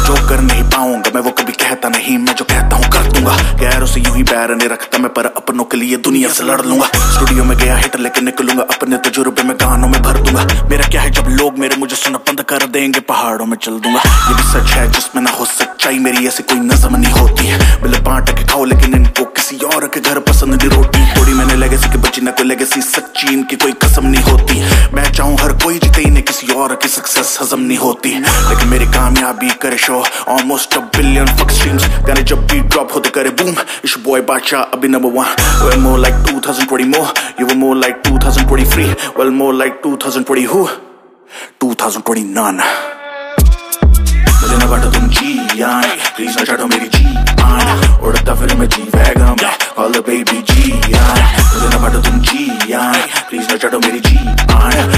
जो कर नहीं पाऊंगा मैं वो कभी कहता नहीं, मैं जो कहता हूँ कर दूंगा। गैरों से यूं ही बैर नहीं रखता मैं, पर अपनों के लिए दुनिया से लड़ लूंगा। स्टूडियो में गया हिट लेके निकलूंगा, अपने तजुर्बे में गानों में भर दूंगा। मेरा क्या है जब लोग मेरे मुझे सुनना बंद कर देंगे, पहाड़ों में चल दूंगा। ये भी सच है जिसमें ना हो सच्चाई, मेरी ऐसी कोई नज़म नहीं होती है। मिले बांट के खाओ लेकिन इनको किसी और के घर पसंद नहीं रोटी। थोड़ी मैंने लेगेसी की बची ना कोई लेगेसी, सच्ची इनकी कोई कसम नहीं होती। मैं चाहूँ हर कोई जीते, इन्हें किसी और की सक्सेस हजम नहीं होती। लेकिन मेरी कामयाबी करे show almost $1 billion fuck streams। गाने जब भी ड्रॉप होते करे बूम, इश बॉय बादशाह अभी number 1। Well more like 2020 more, you were more like 2023। Well more like 2020 who? 2020 none। मुझे ना बांटो तुम जी आए, प्लीज ना चाटो मेरी जी आए। उड़ता फिर मैं जी वैगन में, call the baby जी आए। मुझे ना बांटो तुम जी आए, प्लीज ना चाटो मेरी जी आए।